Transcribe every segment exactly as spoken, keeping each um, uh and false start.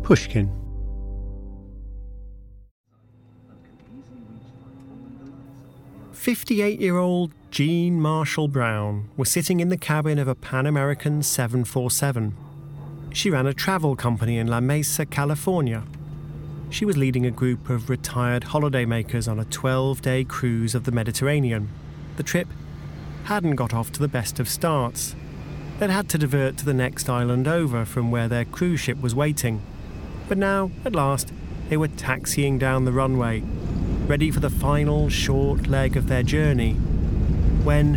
Pushkin. fifty-eight-year-old Jean Marshall Brown was sitting in the cabin of a Pan American seven forty-seven. She ran a travel company in La Mesa, California. She was leading a group of retired holidaymakers on a twelve-day cruise of the Mediterranean. The trip hadn't got off to the best of starts. They'd had to divert to the next island over from where their cruise ship was waiting. But now, at last, they were taxiing down the runway, ready for the final short leg of their journey, when...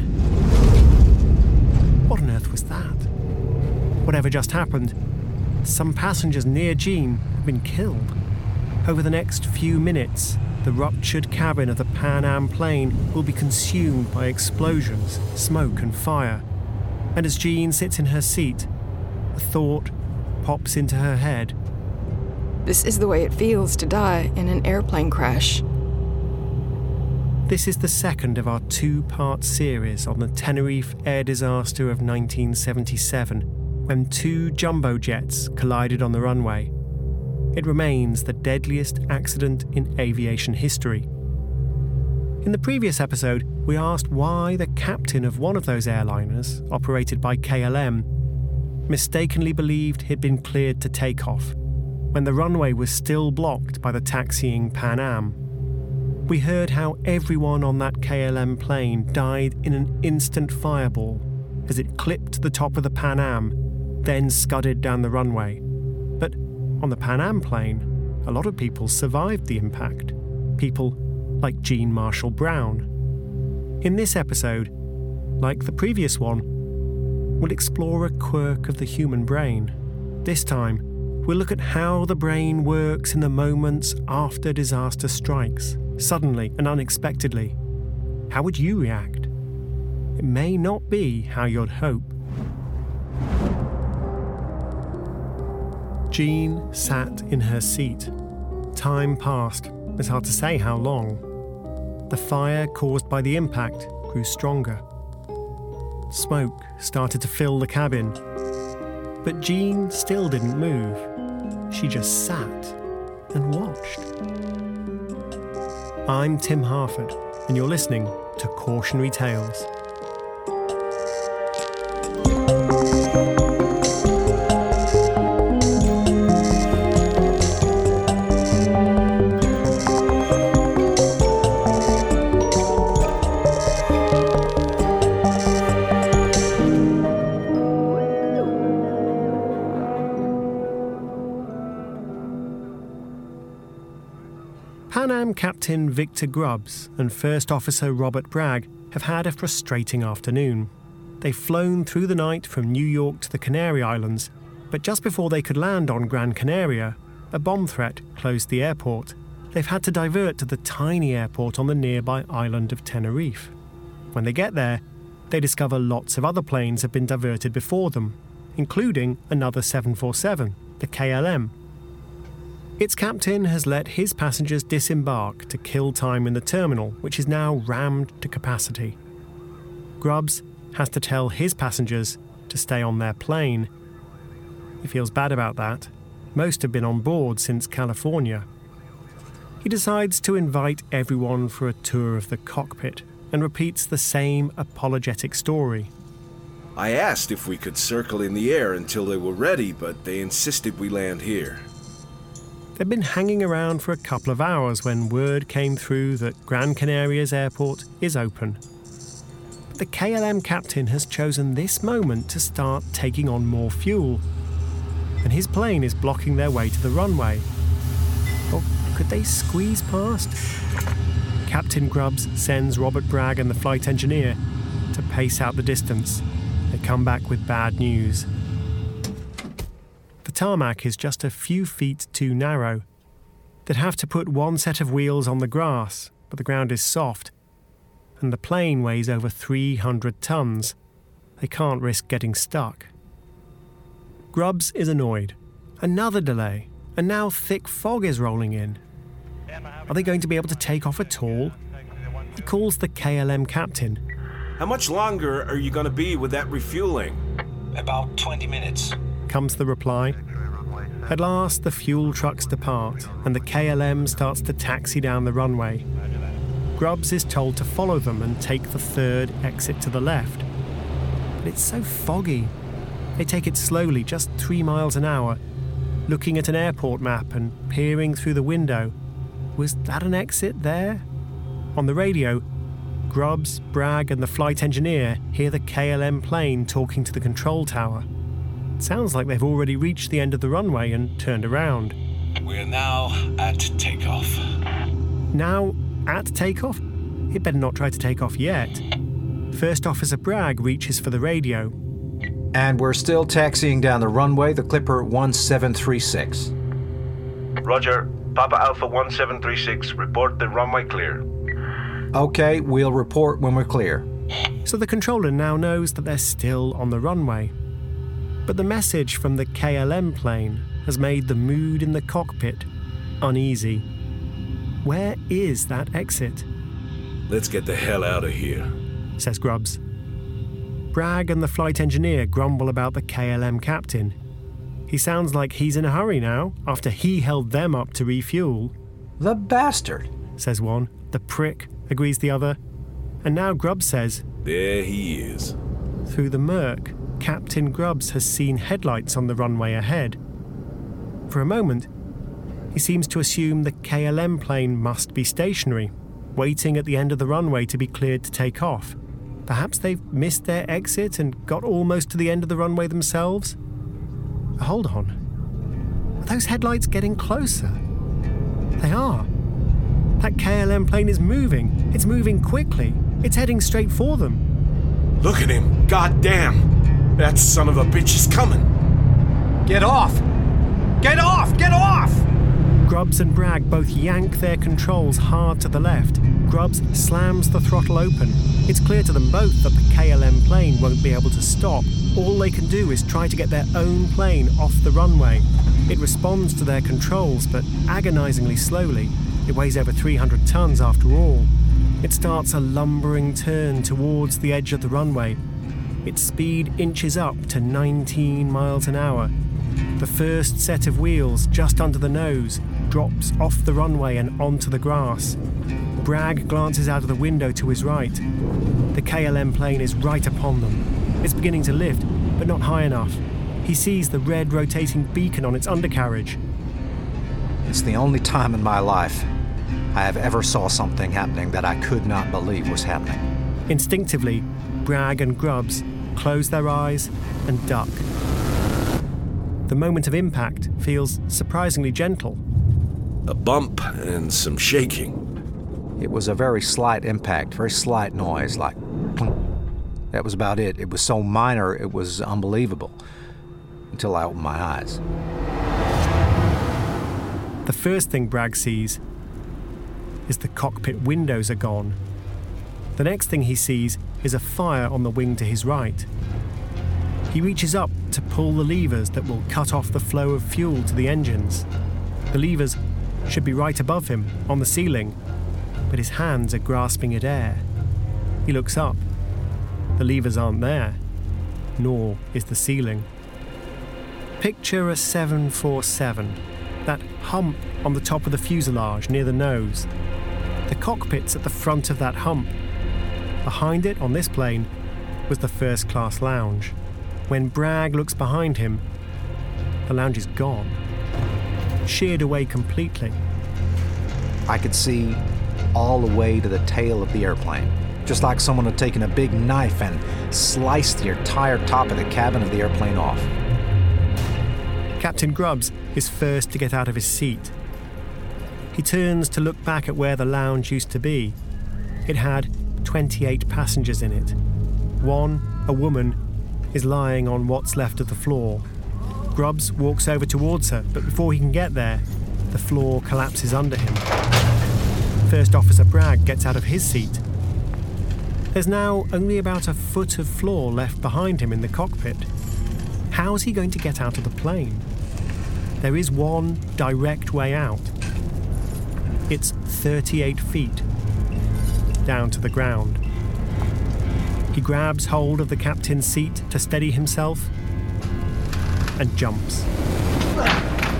What on earth was that? Whatever just happened, some passengers near Jean had been killed. Over the next few minutes, the ruptured cabin of the Pan Am plane will be consumed by explosions, smoke and fire. And as Jean sits in her seat, a thought pops into her head. This is the way it feels to die in an airplane crash. This is the second of our two-part series on the Tenerife air disaster of nineteen seventy-seven, when two jumbo jets collided on the runway. It remains the deadliest accident in aviation history. In the previous episode, we asked why the captain of one of those airliners, operated by K L M, mistakenly believed he'd been cleared to take off, when the runway was still blocked by the taxiing Pan Am. We heard how everyone on that K L M plane died in an instant fireball as it clipped the top of the Pan Am, then scudded down the runway. But on the Pan Am plane, a lot of people survived the impact. People like Jean Marshall Brown. In this episode, like the previous one, we'll explore a quirk of the human brain. This time, we'll look at how the brain works in the moments after disaster strikes, suddenly and unexpectedly. How would you react? It may not be how you'd hope. Jean sat in her seat. Time passed. It's hard to say how long. The fire caused by the impact grew stronger. Smoke started to fill the cabin. But Jean still didn't move. She just sat and watched. I'm Tim Harford, and you're listening to Cautionary Tales. Pan Am Captain Victor Grubbs and First Officer Robert Bragg have had a frustrating afternoon. They've flown through the night from New York to the Canary Islands, but just before they could land on Gran Canaria, a bomb threat closed the airport. They've had to divert to the tiny airport on the nearby island of Tenerife. When they get there, they discover lots of other planes have been diverted before them, including another seven forty-seven, the K L M. Its captain has let his passengers disembark to kill time in the terminal, which is now rammed to capacity. Grubbs has to tell his passengers to stay on their plane. He feels bad about that. Most have been on board since California. He decides to invite everyone for a tour of the cockpit and repeats the same apologetic story. I asked if we could circle in the air until they were ready, but they insisted we land here. They'd been hanging around for a couple of hours when word came through that Gran Canaria's airport is open. But the K L M captain has chosen this moment to start taking on more fuel, and his plane is blocking their way to the runway. Or could they squeeze past? Captain Grubbs sends Robert Bragg and the flight engineer to pace out the distance. They come back with bad news. The tarmac is just a few feet too narrow. They'd have to put one set of wheels on the grass, but the ground is soft, and the plane weighs over three hundred tons. They can't risk getting stuck. Grubbs is annoyed. Another delay, and now thick fog is rolling in. Are they going to be able to take off at all? He calls the K L M captain. How much longer are you going to be with that refueling? About twenty minutes. Comes the reply. At last, the fuel trucks depart, and the K L M starts to taxi down the runway. Grubbs is told to follow them and take the third exit to the left. But it's so foggy. They take it slowly, just three miles an hour, looking at an airport map and peering through the window. Was that an exit there? On the radio, Grubbs, Bragg and the flight engineer hear the K L M plane talking to the control tower. It sounds like they've already reached the end of the runway and turned around. We're now at takeoff. Now at takeoff? It better not try to take off yet. First Officer Bragg reaches for the radio. And we're still taxiing down the runway, the Clipper one seven three six. Roger. Papa Alpha one seven three six, report the runway clear. Okay, we'll report when we're clear. So the controller now knows that they're still on the runway. But the message from the K L M plane has made the mood in the cockpit uneasy. Where is that exit? Let's get the hell out of here, says Grubbs. Bragg and the flight engineer grumble about the K L M captain. He sounds like he's in a hurry now, after he held them up to refuel. The bastard, says one. The prick, agrees the other. And now Grubbs says, there he is. Through the murk, Captain Grubbs has seen headlights on the runway ahead. For a moment, he seems to assume the K L M plane must be stationary, waiting at the end of the runway to be cleared to take off. Perhaps they've missed their exit and got almost to the end of the runway themselves? Hold on. Are those headlights getting closer? They are. That K L M plane is moving. It's moving quickly. It's heading straight for them. Look at him. God damn. That son of a bitch is coming. Get off! Get off! Get off! Grubbs and Bragg both yank their controls hard to the left. Grubbs slams the throttle open. It's clear to them both that the K L M plane won't be able to stop. All they can do is try to get their own plane off the runway. It responds to their controls, but agonizingly slowly. It weighs over three hundred tons after all. It starts a lumbering turn towards the edge of the runway. Its speed inches up to nineteen miles an hour. The first set of wheels, just under the nose, drops off the runway and onto the grass. Bragg glances out of the window to his right. The K L M plane is right upon them. It's beginning to lift, but not high enough. He sees the red rotating beacon on its undercarriage. It's the only time in my life I have ever saw something happening that I could not believe was happening. Instinctively, Bragg and Grubbs close their eyes and duck. The moment of impact feels surprisingly gentle. A bump and some shaking. It was a very slight impact, very slight noise, like plunk. That was about it. It was so minor, it was unbelievable, until I opened my eyes. The first thing Bragg sees is the cockpit windows are gone. The next thing he sees is a fire on the wing to his right. He reaches up to pull the levers that will cut off the flow of fuel to the engines. The levers should be right above him, on the ceiling, but his hands are grasping at air. He looks up. The levers aren't there, nor is the ceiling. Picture a seven forty-seven, that hump on the top of the fuselage near the nose. The cockpit's at the front of that hump. Behind it, on this plane, was the first-class lounge. When Bragg looks behind him, the lounge is gone, sheared away completely. I could see all the way to the tail of the airplane, just like someone had taken a big knife and sliced the entire top of the cabin of the airplane off. Captain Grubbs is first to get out of his seat. He turns to look back at where the lounge used to be. It had twenty-eight passengers in it. One, a woman, is lying on what's left of the floor. Grubbs walks over towards her, but before he can get there, the floor collapses under him. First Officer Bragg gets out of his seat. There's now only about a foot of floor left behind him in the cockpit. How's he going to get out of the plane? There is one direct way out. It's thirty-eight feet down to the ground. He grabs hold of the captain's seat to steady himself and jumps.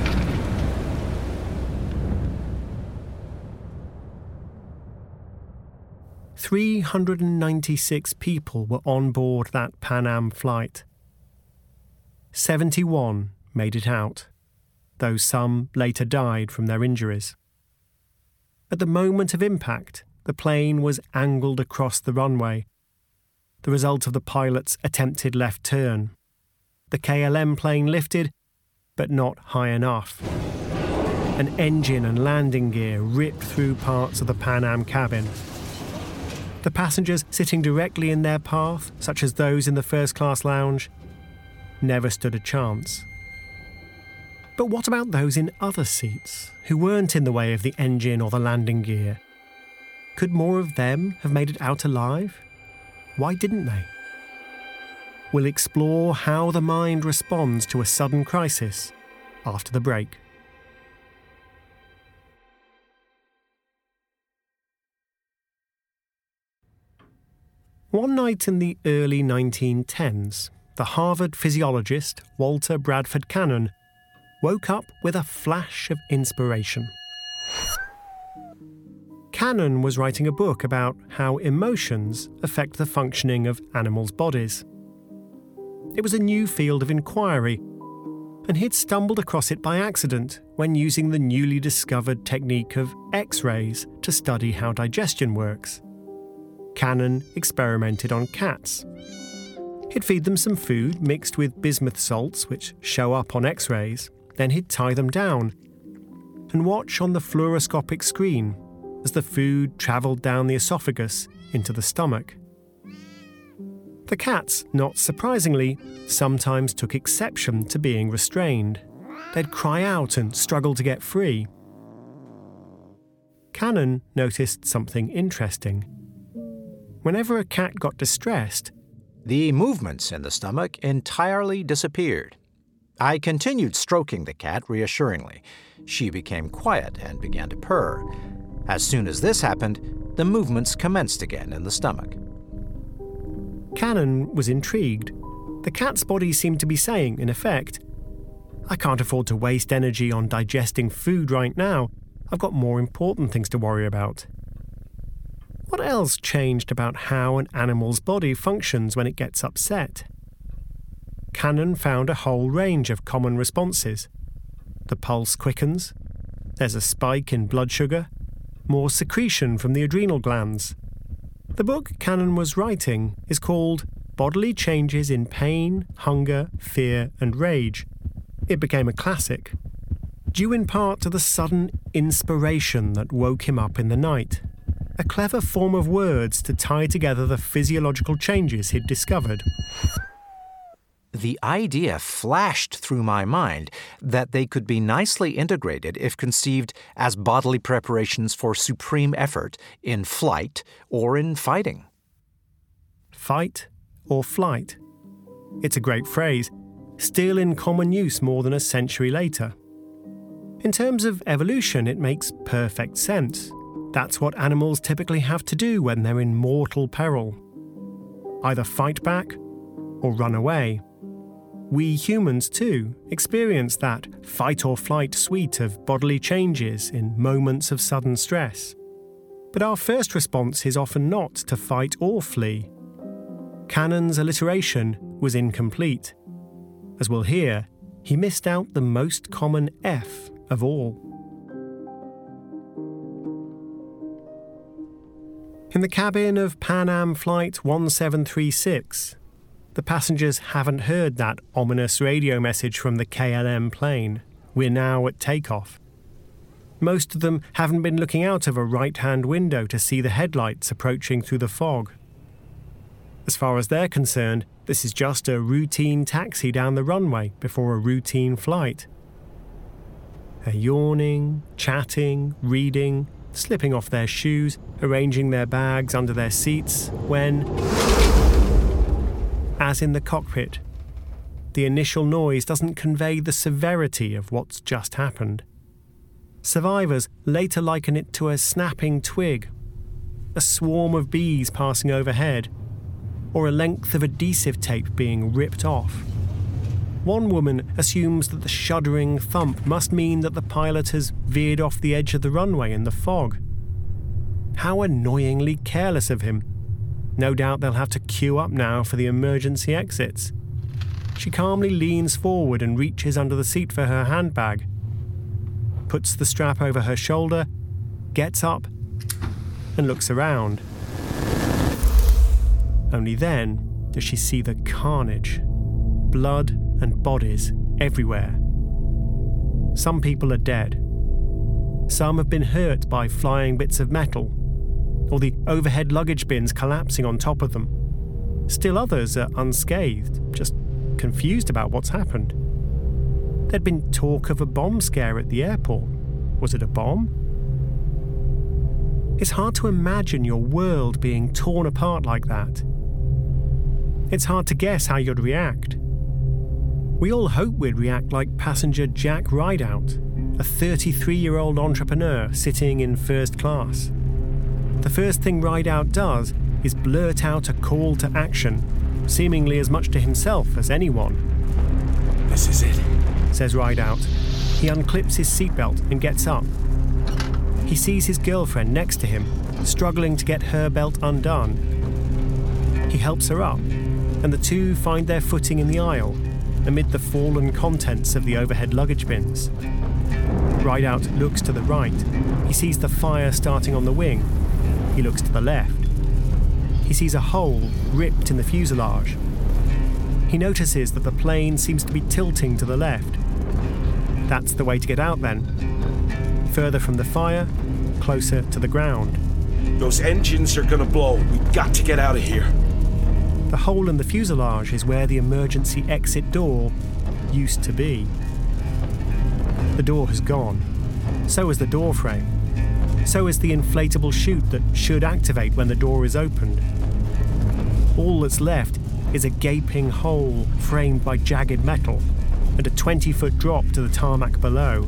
three hundred ninety-six people were on board that Pan Am flight. seventy-one made it out, though some later died from their injuries. At the moment of impact, the plane was angled across the runway, the result of the pilot's attempted left turn. The K L M plane lifted, but not high enough. An engine and landing gear ripped through parts of the Pan Am cabin. The passengers sitting directly in their path, such as those in the first-class lounge, never stood a chance. But what about those in other seats, who weren't in the way of the engine or the landing gear? Could more of them have made it out alive? Why didn't they? We'll explore how the mind responds to a sudden crisis after the break. One night in the early nineteen tens, the Harvard physiologist Walter Bradford Cannon woke up with a flash of inspiration. Cannon was writing a book about how emotions affect the functioning of animals' bodies. It was a new field of inquiry, and he'd stumbled across it by accident when using the newly discovered technique of X-rays to study how digestion works. Cannon experimented on cats. He'd feed them some food mixed with bismuth salts, which show up on X-rays, then he'd tie them down and watch on the fluoroscopic screen as the food travelled down the esophagus into the stomach. The cats, not surprisingly, sometimes took exception to being restrained. They'd cry out and struggle to get free. Cannon noticed something interesting. Whenever a cat got distressed, the movements in the stomach entirely disappeared. I continued stroking the cat reassuringly. She became quiet and began to purr. As soon as this happened, the movements commenced again in the stomach. Cannon was intrigued. The cat's body seemed to be saying, in effect, I can't afford to waste energy on digesting food right now. I've got more important things to worry about. What else changed about how an animal's body functions when it gets upset? Cannon found a whole range of common responses. The pulse quickens, there's a spike in blood sugar, more secretion from the adrenal glands. The book Cannon was writing is called Bodily Changes in Pain, Hunger, Fear and Rage. It became a classic, due in part to the sudden inspiration that woke him up in the night. A clever form of words to tie together the physiological changes he'd discovered. The idea flashed through my mind that they could be nicely integrated if conceived as bodily preparations for supreme effort in flight or in fighting. Fight or flight. It's a great phrase, still in common use more than a century later. In terms of evolution, it makes perfect sense. That's what animals typically have to do when they're in mortal peril. Either fight back or run away. We humans, too, experience that fight-or-flight suite of bodily changes in moments of sudden stress. But our first response is often not to fight or flee. Cannon's alliteration was incomplete. As we'll hear, he missed out the most common F of all. In the cabin of Pan Am Flight one seven three six, the passengers haven't heard that ominous radio message from the K L M plane. We're now at takeoff. Most of them haven't been looking out of a right-hand window to see the headlights approaching through the fog. As far as they're concerned, this is just a routine taxi down the runway before a routine flight. They're yawning, chatting, reading, slipping off their shoes, arranging their bags under their seats, when, as in the cockpit, the initial noise doesn't convey the severity of what's just happened. Survivors later liken it to a snapping twig, a swarm of bees passing overhead, or a length of adhesive tape being ripped off. One woman assumes that the shuddering thump must mean that the pilot has veered off the edge of the runway in the fog. How annoyingly careless of him. No doubt they'll have to queue up now for the emergency exits. She calmly leans forward and reaches under the seat for her handbag, puts the strap over her shoulder, gets up, and looks around. Only then does she see the carnage. Blood and bodies everywhere. Some people are dead. Some have been hurt by flying bits of metal, or the overhead luggage bins collapsing on top of them. Still others are unscathed, just confused about what's happened. There'd been talk of a bomb scare at the airport. Was it a bomb? It's hard to imagine your world being torn apart like that. It's hard to guess how you'd react. We all hope we'd react like passenger Jack Rideout, a thirty-three-year-old entrepreneur sitting in first class. The first thing Rideout does is blurt out a call to action, seemingly as much to himself as anyone. This is it, says Rideout. He unclips his seatbelt and gets up. He sees his girlfriend next to him, struggling to get her belt undone. He helps her up, and the two find their footing in the aisle, amid the fallen contents of the overhead luggage bins. Rideout looks to the right. He sees the fire starting on the wing. He looks to the left. He sees a hole ripped in the fuselage. He notices that the plane seems to be tilting to the left. That's the way to get out then. Further from the fire, closer to the ground. Those engines are gonna blow. We've got to get out of here. The hole in the fuselage is where the emergency exit door used to be. The door has gone. So is the door frame. So is the inflatable chute that should activate when the door is opened. All that's left is a gaping hole framed by jagged metal and a twenty-foot drop to the tarmac below.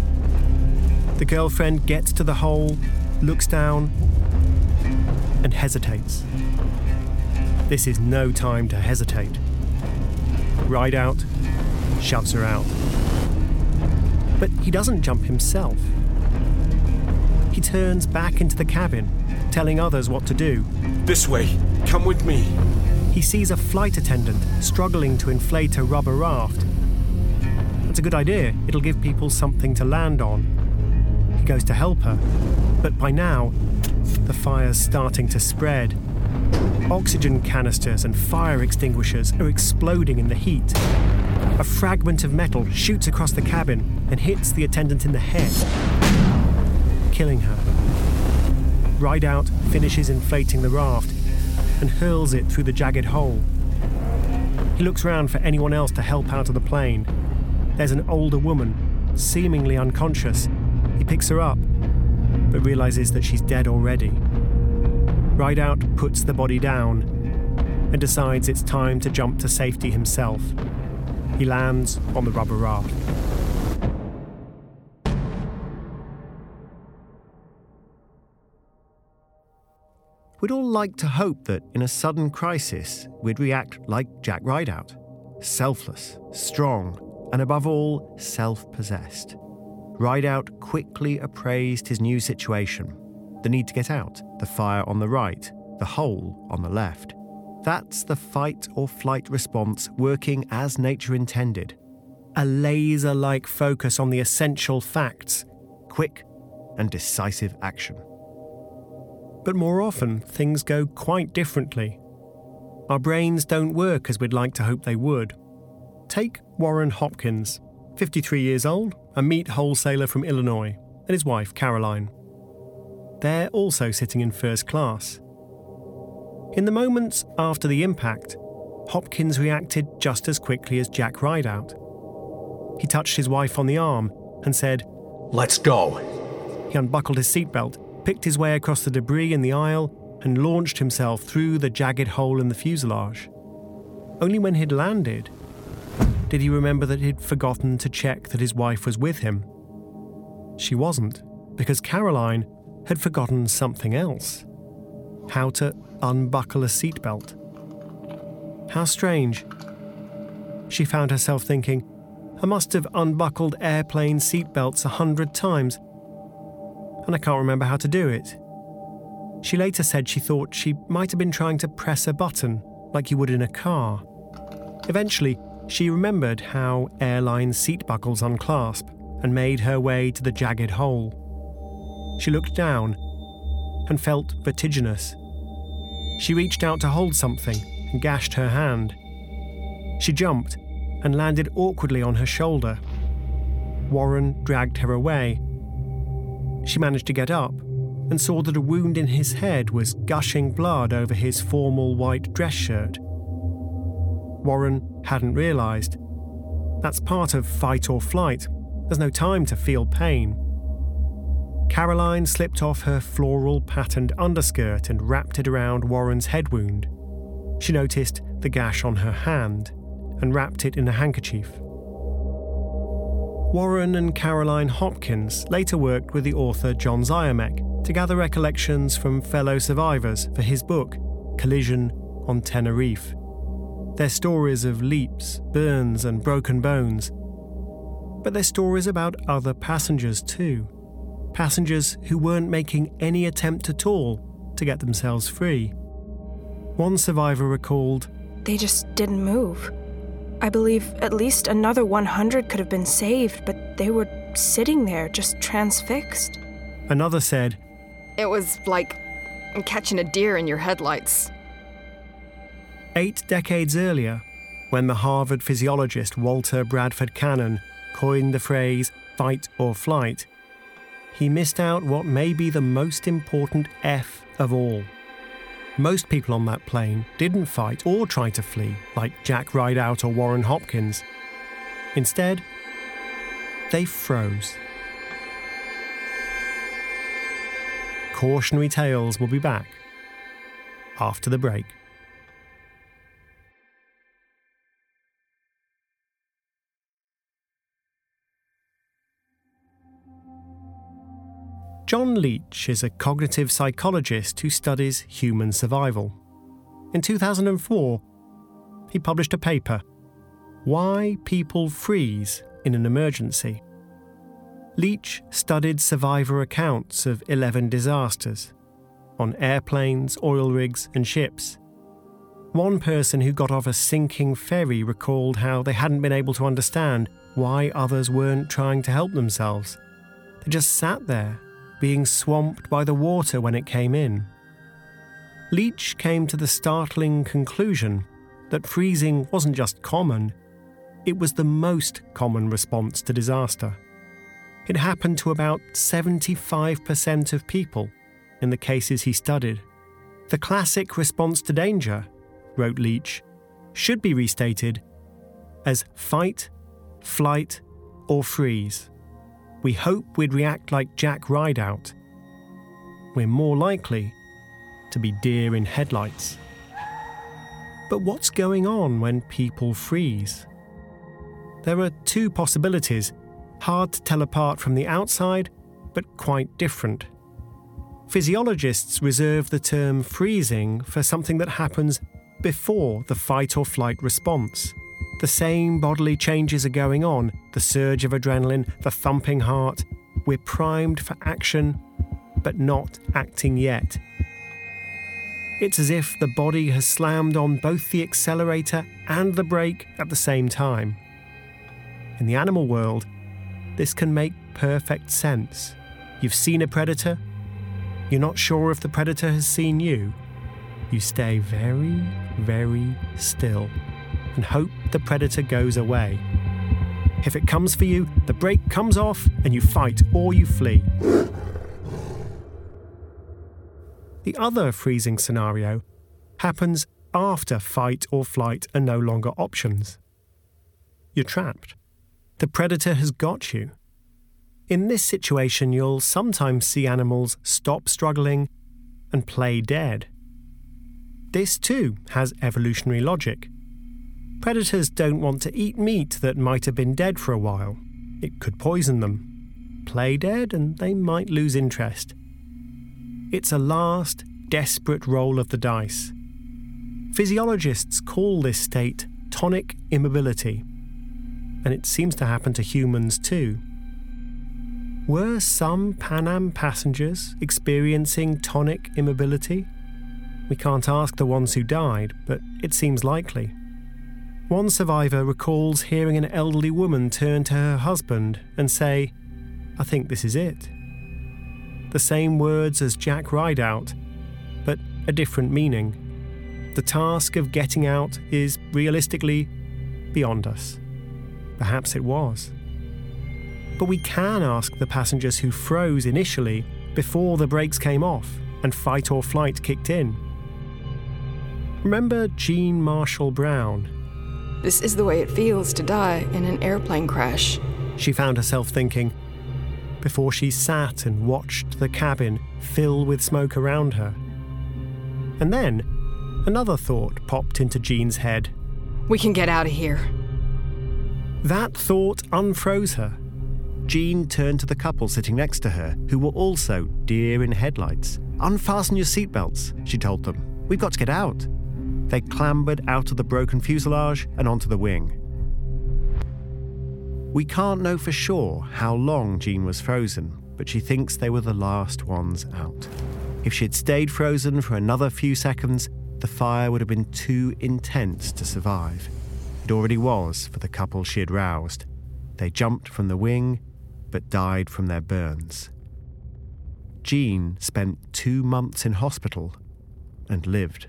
The girlfriend gets to the hole, looks down, and hesitates. This is no time to hesitate. Rideout shoves her out. But he doesn't jump himself. He turns back into the cabin, telling others what to do. This way. Come with me. He sees a flight attendant struggling to inflate a rubber raft. That's a good idea. It'll give people something to land on. He goes to help her, but by now, the fire's starting to spread. Oxygen canisters and fire extinguishers are exploding in the heat. A fragment of metal shoots across the cabin and hits the attendant in the head, killing her. Rideout finishes inflating the raft and hurls it through the jagged hole. He looks round for anyone else to help out of the plane. There's an older woman, seemingly unconscious. He picks her up, but realizes that she's dead already. Rideout puts the body down and decides it's time to jump to safety himself. He lands on the rubber raft. We'd all like to hope that in a sudden crisis, we'd react like Jack Rideout. Selfless, strong, and above all, self-possessed. Rideout quickly appraised his new situation. The need to get out, the fire on the right, the hole on the left. That's the fight or flight response working as nature intended. A laser-like focus on the essential facts, quick and decisive action. But more often, things go quite differently. Our brains don't work as we'd like to hope they would. Take Warren Hopkins, fifty-three years old, a meat wholesaler from Illinois, and his wife, Caroline. They're also sitting in first class. In the moments after the impact, Hopkins reacted just as quickly as Jack Rideout. He touched his wife on the arm and said, "Let's go." He unbuckled his seatbelt, picked his way across the debris in the aisle, and launched himself through the jagged hole in the fuselage. Only when he'd landed did he remember that he'd forgotten to check that his wife was with him. She wasn't, because Caroline had forgotten something else. How to unbuckle a seatbelt. How strange. She found herself thinking, I must have unbuckled airplane seatbelts a hundred times, and I can't remember how to do it. She later said she thought she might have been trying to press a button, like you would in a car. Eventually, she remembered how airline seat buckles unclasp and made her way to the jagged hole. She looked down and felt vertiginous. She reached out to hold something and gashed her hand. She jumped and landed awkwardly on her shoulder. Warren dragged her away. She managed to get up and saw that a wound in his head was gushing blood over his formal white dress shirt. Warren hadn't realised. That's part of fight or flight. There's no time to feel pain. Caroline slipped off her floral patterned underskirt and wrapped it around Warren's head wound. She noticed the gash on her hand and wrapped it in a handkerchief. Warren and Caroline Hopkins later worked with the author John Zymek to gather recollections from fellow survivors for his book, Collision on Tenerife. They're stories of leaps, burns and broken bones. But they're stories about other passengers too. Passengers who weren't making any attempt at all to get themselves free. One survivor recalled, "They just didn't move. I believe at least another one hundred could have been saved, but they were sitting there, just transfixed." Another said, It was like catching a deer in your headlights. Eight decades earlier, when the Harvard physiologist Walter Bradford Cannon coined the phrase fight or flight, he missed out what may be the most important F of all. Most people on that plane didn't fight or try to flee like Jack Rideout or Warren Hopkins. Instead, they froze. Cautionary Tales will be back after the break. John Leach is a cognitive psychologist who studies human survival. In two thousand four, he published a paper, Why People Freeze in an Emergency. Leach studied survivor accounts of eleven disasters on airplanes, oil rigs and ships. One person who got off a sinking ferry recalled how they hadn't been able to understand why others weren't trying to help themselves. They just sat there, being swamped by the water when it came in. Leach came to the startling conclusion that freezing wasn't just common, it was the most common response to disaster. It happened to about seventy-five percent of people in the cases he studied. The classic response to danger, wrote Leach, should be restated as fight, flight, or freeze. We hope we'd react like Jack Rideout. We're more likely to be deer in headlights. But what's going on when people freeze? There are two possibilities, hard to tell apart from the outside, but quite different. Physiologists reserve the term freezing for something that happens before the fight or flight response. The same bodily changes are going on, the surge of adrenaline, the thumping heart. We're primed for action, but not acting yet. It's as if the body has slammed on both the accelerator and the brake at the same time. In the animal world, this can make perfect sense. You've seen a predator. You're not sure if the predator has seen you. You stay very, very still and hope the predator goes away. If it comes for you, the brake comes off and you fight or you flee. The other freezing scenario happens after fight or flight are no longer options. You're trapped. The predator has got you. In this situation, you'll sometimes see animals stop struggling and play dead. This too has evolutionary logic. Predators don't want to eat meat that might have been dead for a while. It could poison them. Play dead and they might lose interest. It's a last, desperate roll of the dice. Physiologists call this state tonic immobility, and it seems to happen to humans too. Were some Pan Am passengers experiencing tonic immobility? We can't ask the ones who died, but it seems likely. One survivor recalls hearing an elderly woman turn to her husband and say, "I think this is it." The same words as Jack Rideout, but a different meaning. The task of getting out is realistically beyond us. Perhaps it was. But we can ask the passengers who froze initially before the brakes came off and fight or flight kicked in. Remember Jean Marshall Brown? This is the way it feels to die in an airplane crash. She found herself thinking, before she sat and watched the cabin fill with smoke around her. And then, another thought popped into Jean's head. We can get out of here. That thought unfroze her. Jean turned to the couple sitting next to her, who were also deer in headlights. "Unfasten your seatbelts," she told them. "We've got to get out." They clambered out of the broken fuselage and onto the wing. We can't know for sure how long Jean was frozen, but she thinks they were the last ones out. If she had stayed frozen for another few seconds, the fire would have been too intense to survive. It already was for the couple she had roused. They jumped from the wing, but died from their burns. Jean spent two months in hospital and lived.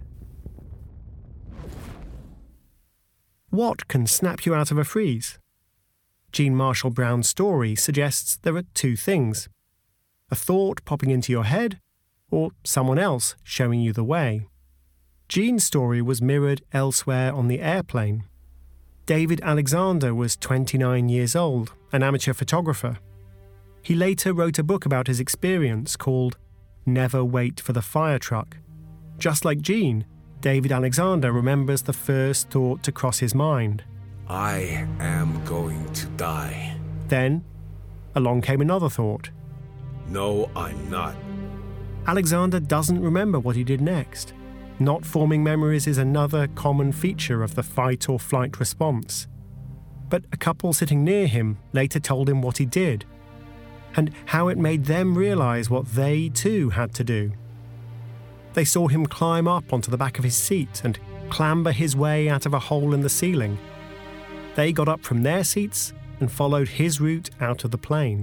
What can snap you out of a freeze? Jean Marshall Brown's story suggests there are two things: a thought popping into your head, or someone else showing you the way. Jean's story was mirrored elsewhere on the airplane. David Alexander was twenty-nine years old, an amateur photographer. He later wrote a book about his experience called Never Wait for the Fire Truck. Just like Jean, David Alexander remembers the first thought to cross his mind. I am going to die. Then, along came another thought. No, I'm not. Alexander doesn't remember what he did next. Not forming memories is another common feature of the fight or flight response. But a couple sitting near him later told him what he did, and how it made them realise what they too had to do. They saw him climb up onto the back of his seat and clamber his way out of a hole in the ceiling. They got up from their seats and followed his route out of the plane.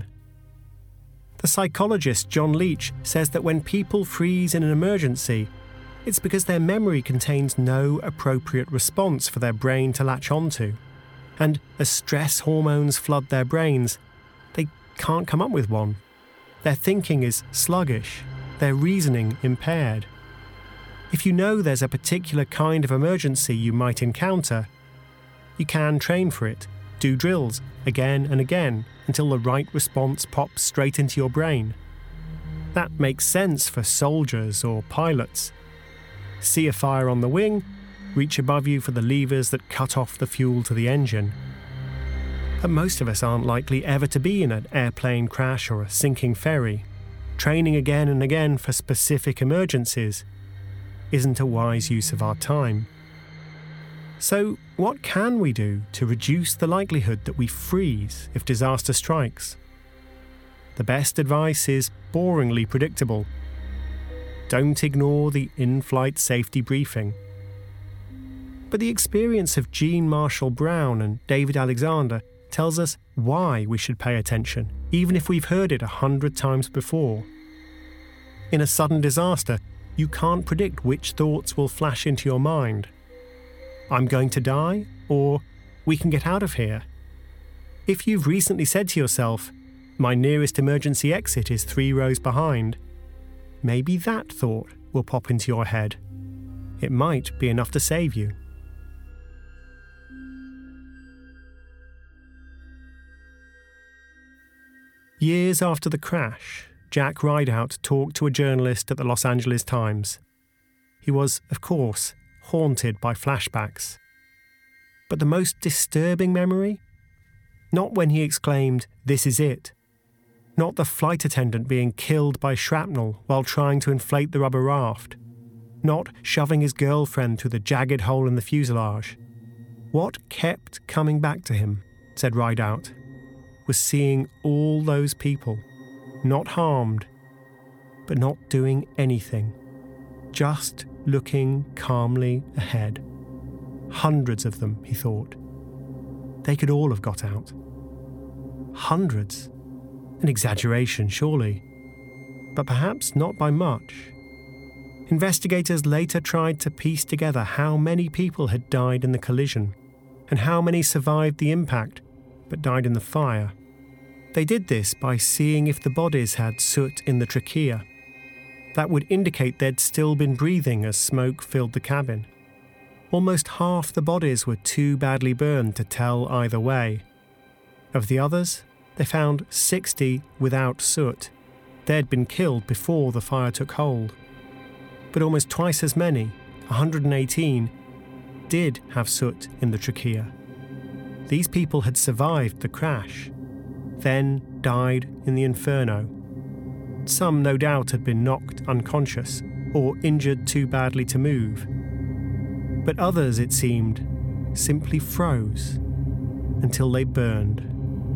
The psychologist John Leach says that when people freeze in an emergency, it's because their memory contains no appropriate response for their brain to latch onto. And as stress hormones flood their brains, they can't come up with one. Their thinking is sluggish, their reasoning impaired. If you know there's a particular kind of emergency you might encounter, you can train for it, do drills again and again until the right response pops straight into your brain. That makes sense for soldiers or pilots. See a fire on the wing, reach above you for the levers that cut off the fuel to the engine. But most of us aren't likely ever to be in an airplane crash or a sinking ferry. Training again and again for specific emergencies isn't a wise use of our time. So, what can we do to reduce the likelihood that we freeze if disaster strikes? The best advice is boringly predictable. Don't ignore the in-flight safety briefing. But the experience of Jean Marshall Brown and David Alexander tells us why we should pay attention, even if we've heard it a hundred times before. In a sudden disaster, you can't predict which thoughts will flash into your mind. I'm going to die, or we can get out of here. If you've recently said to yourself, my nearest emergency exit is three rows behind, maybe that thought will pop into your head. It might be enough to save you. Years after the crash, Jack Rideout talked to a journalist at the Los Angeles Times. He was, of course, haunted by flashbacks. But the most disturbing memory? Not when he exclaimed, "This is it." Not the flight attendant being killed by shrapnel while trying to inflate the rubber raft. Not shoving his girlfriend through the jagged hole in the fuselage. What kept coming back to him, said Rideout, was seeing all those people, not harmed, but not doing anything, just looking calmly ahead. Hundreds of them, he thought. They could all have got out. Hundreds? An exaggeration, surely. But perhaps not by much. Investigators later tried to piece together how many people had died in the collision, and how many survived the impact, but died in the fire. They did this by seeing if the bodies had soot in the trachea. That would indicate they'd still been breathing as smoke filled the cabin. Almost half the bodies were too badly burned to tell either way. Of the others, they found sixty without soot. They'd been killed before the fire took hold. But almost twice as many, one hundred eighteen, did have soot in the trachea. These people had survived the crash, then died in the inferno. Some, no doubt, had been knocked unconscious or injured too badly to move. But others, it seemed, simply froze until they burned.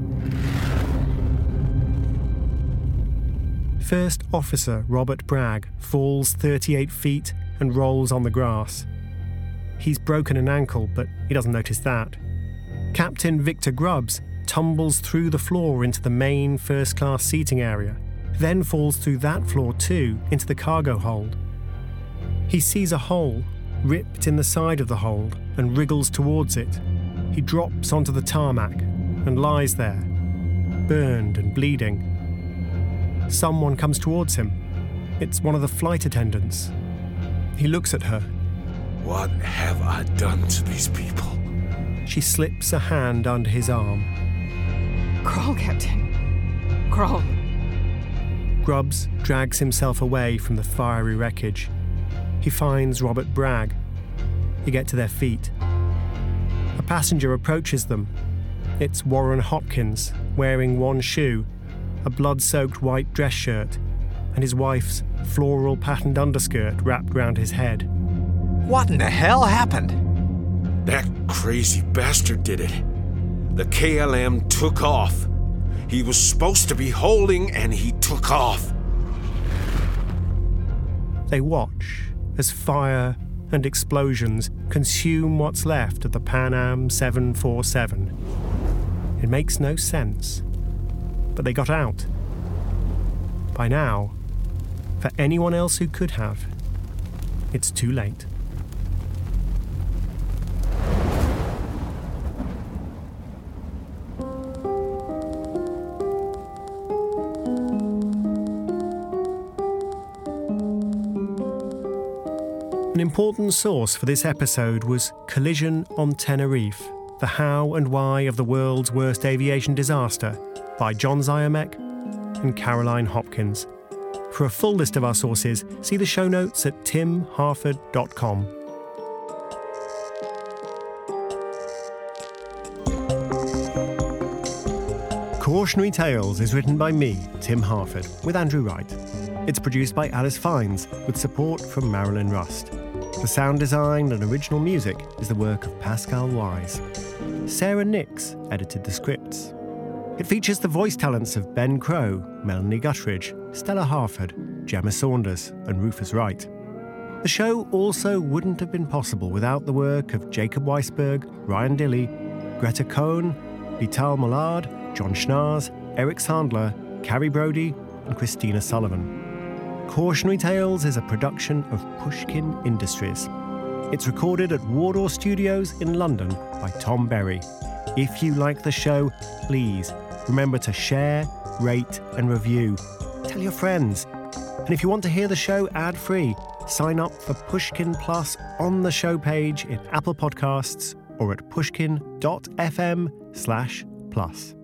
First Officer Robert Bragg falls thirty-eight feet and rolls on the grass. He's broken an ankle, but he doesn't notice that. Captain Victor Grubbs tumbles through the floor into the main first-class seating area, then falls through that floor too into the cargo hold. He sees a hole ripped in the side of the hold and wriggles towards it. He drops onto the tarmac and lies there, burned and bleeding. Someone comes towards him. It's one of the flight attendants. He looks at her. What have I done to these people? She slips a hand under his arm. Crawl, Captain. Crawl. Grubbs drags himself away from the fiery wreckage. He finds Robert Bragg. They get to their feet. A passenger approaches them. It's Warren Hopkins, wearing one shoe, a blood-soaked white dress shirt, and his wife's floral patterned underskirt wrapped round his head. What in the hell happened? That crazy bastard did it. The K L M took off. He was supposed to be holding, and he took off. They watch as fire and explosions consume what's left of the Pan Am seven forty-seven. It makes no sense. But they got out. By now, for anyone else who could have, it's too late. An important source for this episode was Collision on Tenerife, The How and Why of the World's Worst Aviation Disaster, by John Zyermek and Caroline Hopkins. For a full list of our sources, see the show notes at tim harford dot com. Cautionary Tales is written by me, Tim Harford, with Andrew Wright. It's produced by Alice Fiennes, with support from Marilyn Rust. The sound design and original music is the work of Pascal Wise. Sarah Nix edited the scripts. It features the voice talents of Ben Crow, Melanie Guttridge, Stella Harford, Gemma Saunders, and Rufus Wright. The show also wouldn't have been possible without the work of Jacob Weisberg, Ryan Dilley, Greta Cohn, Lital Millard, John Schnaars, Eric Sandler, Carrie Brody, and Christina Sullivan. Cautionary Tales is a production of Pushkin Industries. It's recorded at Wardour Studios in London by Tom Berry. If you like the show, please remember to share, rate, and review. Tell your friends. And if you want to hear the show ad-free, sign up for Pushkin Plus on the show page in Apple Podcasts or at pushkin dot f m slash plus.